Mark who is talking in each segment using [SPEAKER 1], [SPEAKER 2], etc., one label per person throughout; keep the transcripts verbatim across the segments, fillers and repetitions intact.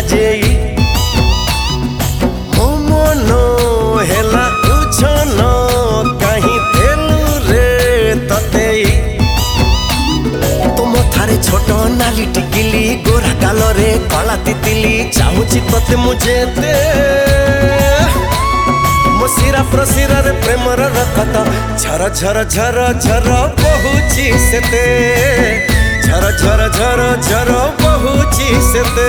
[SPEAKER 1] JEE मो मन हेला उछन कहीं देलु रे ततेई तुम थारे छोट नाली टिकिली गोरा गालरे कला तितिली चाहूची तते मुझे दे मो सिरा प्रसिरा रे प्रेमर रखत झर झर झर झर बहुची सेते झर झर झर झर बहुची सेते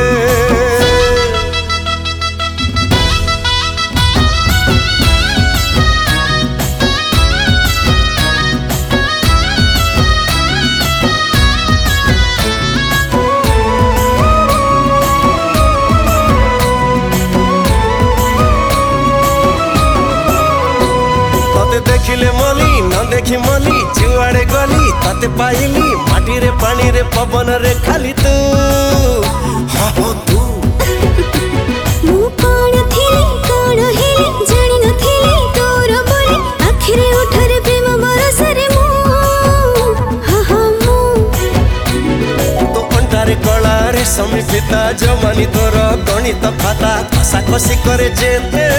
[SPEAKER 1] देखिले मली न देखी मली जुआड़े गली ताते पाइली माटी रे पानी रे पवन रे खाली तू हाँ हाँ तू
[SPEAKER 2] मु कौन थिली कौन हेली जानी न थिली तोर बोली आखिरे उठरे प्रेम बरस रे मु हाँ हाँ मु
[SPEAKER 1] तो अंटारे कला रे समी पिता जमानी तोर गणित खाता कसा कसी करे जेते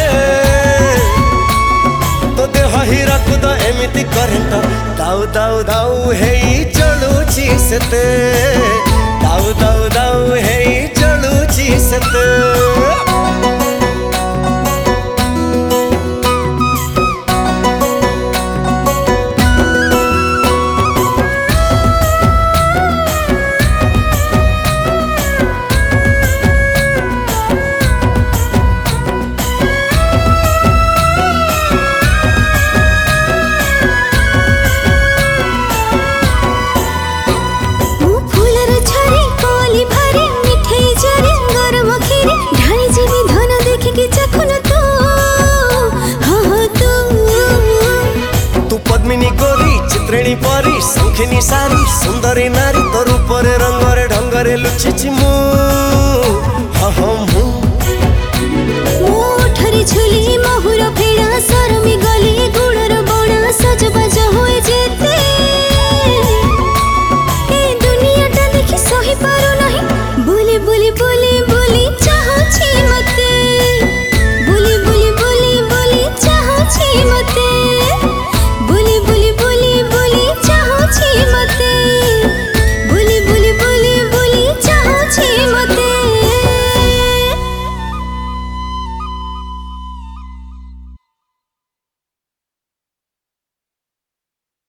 [SPEAKER 1] तो देह हीरा कुद एमिति करेंट दाऊ दाऊ दाऊ हेई चलुची सेते दाऊ दाऊ दाऊ हेई चलुची सेते पद्मिनी गोरी चित्रिणी परी संखिनी सारी सुंदरी नारी